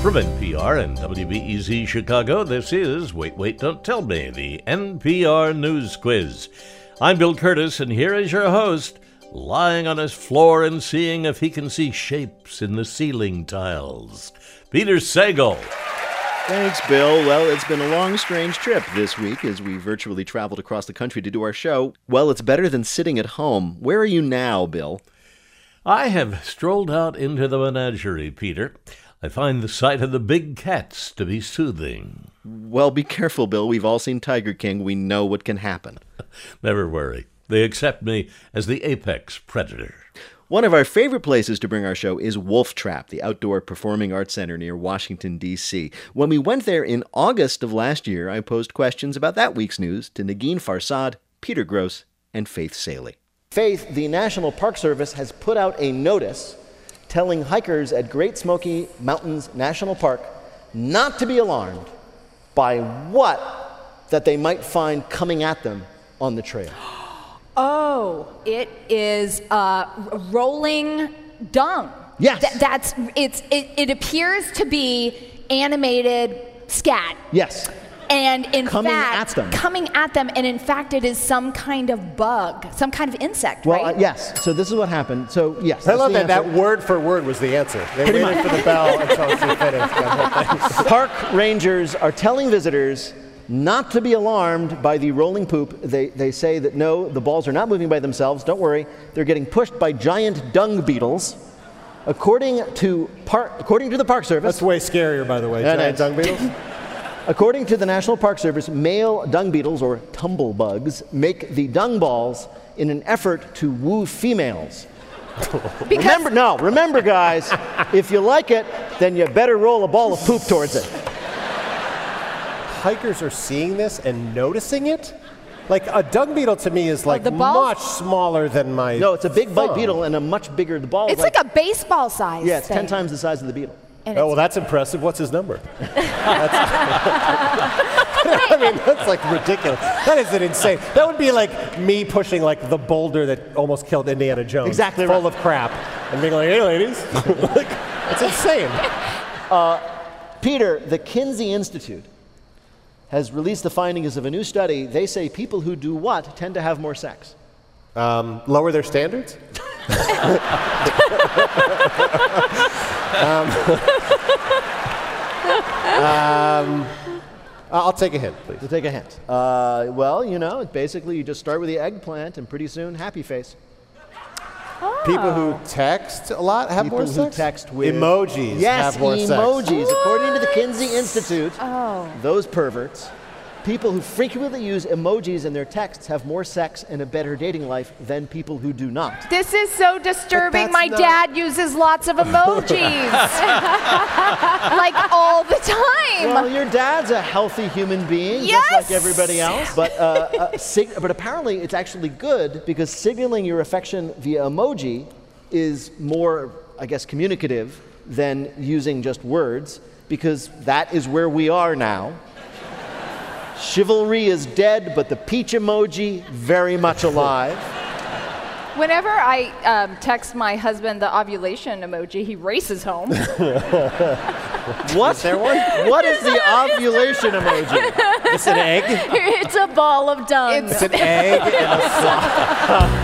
From NPR and WBEZ Chicago, this is Wait, Wait, Don't Tell Me, the NPR News Quiz. I'm Bill Curtis, and here is your host, lying on his floor and seeing if he can see shapes in the ceiling tiles, Peter Sagal. Thanks, Bill. Well, it's been a long, strange trip this week as we virtually traveled across the country to do our show. Well, it's better than sitting at home. Where are you now, Bill? I have strolled out into the menagerie, Peter. I find the sight of the big cats to be soothing. Well, be careful, Bill. We've all seen Tiger King. We know what can happen. Never worry. They accept me as the apex predator. One of our favorite places to bring our show is Wolf Trap, the outdoor performing arts center near Washington, D.C. When we went there in August of last year, I posed questions about that week's news to Negin Farsad, Peter Gross, and Faith Salie. Faith, the National Park Service has put out a notice telling hikers at Great Smoky Mountains National Park not to be alarmed by what that they might find coming at them on the trail. Oh, it is rolling dung. Yes. It appears to be animated scat. Yes. And in coming at them, and in fact, it is some kind of bug, some kind of insect, well, right? Yes. So this is what happened. So yes. I love that word for word was the answer. They waited for the bell until she finished. Park rangers are telling visitors not to be alarmed by the rolling poop. They say that no, the balls are not moving by themselves. Don't worry. They're getting pushed by giant dung beetles. According to the Park Service. That's way scarier, by the way. Giant dung beetles. According to the National Park Service, male dung beetles, or tumblebugs, make the dung balls in an effort to woo females. Remember, guys, if you like it, then you better roll a ball of poop towards it. Hikers are seeing this and noticing it? Like, a dung beetle to me is like much smaller than my No, it's a big thumb. bite beetle and a much bigger, the ball It's like a baseball size. Yeah, it's thing. 10 times the size of the beetle. Oh, well, that's impressive. What's his number? I mean, that's like ridiculous. That is insane. That would be like me pushing like the boulder that almost killed Indiana Jones. Exactly full of crap. And being like, hey, ladies. Like, it's insane. Peter, the Kinsey Institute has released the findings of a new study. They say people who do what tend to have more sex? Lower their standards? I'll take a hint, please. You'll take a hint. Well, basically you just start with the eggplant and pretty soon, happy face. Oh. People who text a lot have more sex? People who text with emojis have more sex. Yes, emojis. According to the Kinsey Institute, Oh. those perverts, people who frequently use emojis in their texts have more sex and a better dating life than people who do not. This is so disturbing. My dad uses lots of emojis. Like all the time. Well, your dad's a healthy human being, just like everybody else. But apparently it's actually good because signaling your affection via emoji is more, I guess, communicative than using just words, because that is where we are now. Chivalry is dead, but the peach emoji, very much alive. Whenever I text my husband the ovulation emoji, he races home. What? Is there one? What is the ovulation emoji? It's an egg? It's a ball of dung. It's an egg and a flower.